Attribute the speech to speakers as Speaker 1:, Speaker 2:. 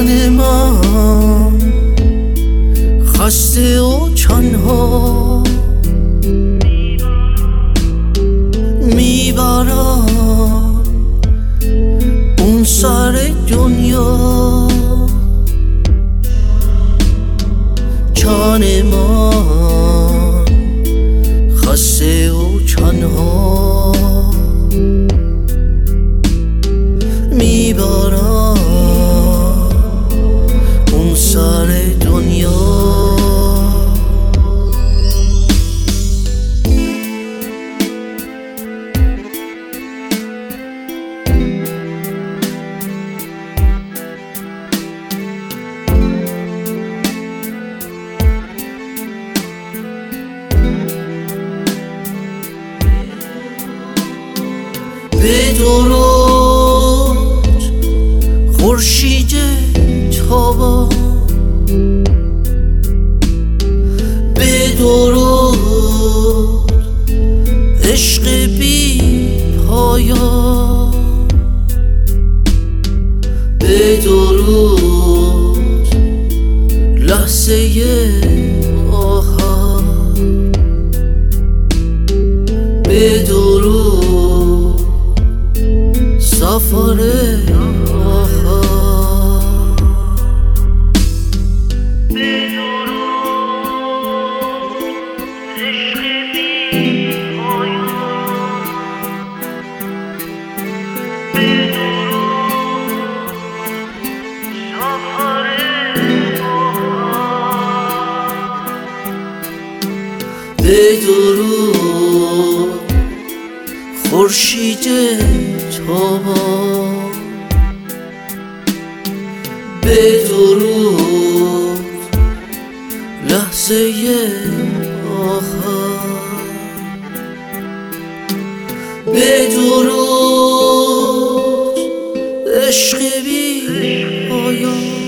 Speaker 1: جان من خسته و تنها میبرم اون سر دنیا. جان من خسته و تنها میبرم اون سر دنیا. به درود خورشید تابان، به درود عشق بی پایان، به درود لحظه آخر، به درود سفر آخر. به درود عشق بی پایان، به درود سفر آخر، به درود خورشید تابان، به درود لحظه آخر، به درود عشق بی پایان.